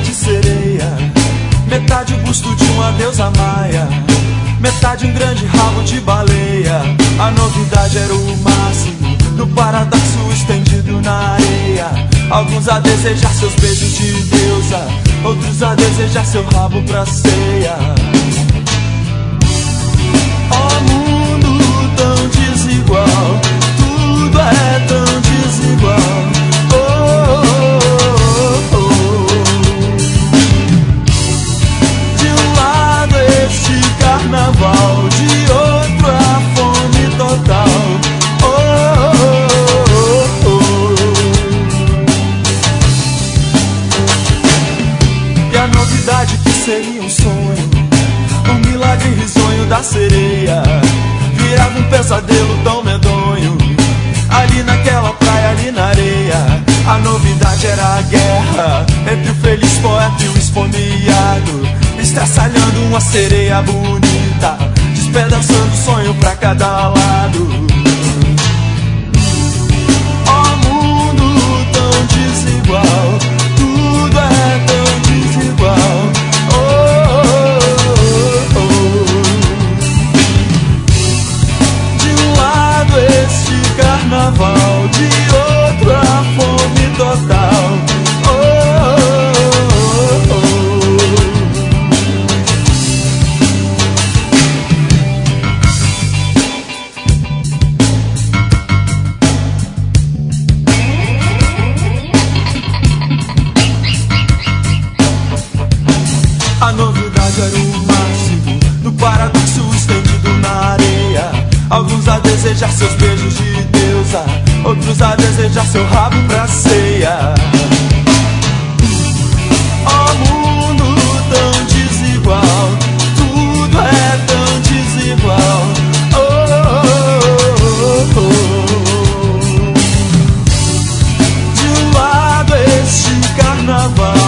de sereia, metade o busto de uma deusa maia, metade um grande rabo de baleia. A novidade era o máximo do paradoxo estendido na areia. Alguns a desejar seus beijos de deusa, outros a desejar seu rabo pra ceia. Ó mundo tão desigual, tudo é tão desigual. Oh, oh, oh. De um lado este carnaval, de outro a fome total. Novidade que seria um sonho, um milagre risonho da sereia, virava um pesadelo tão medonho, ali naquela praia, ali na areia. A novidade era a guerra entre o feliz poeta e o esfomeado, estraçalhando uma sereia bonita, despedaçando o sonho pra cada lado. Ó mundo tão desigual, tudo é tão desigual. Oh, oh, oh. De um lado este carnaval, de outro a fome total. Oh, oh, oh. A novidade era o máximo do paradoxo estendido na areia. Alguns a desejar seus beijos de deusa, outros a desejar seu rabo pra ceia. Ó mundo tão desigual, tudo é tão desigual. Oh, oh, oh. De um lado este carnaval,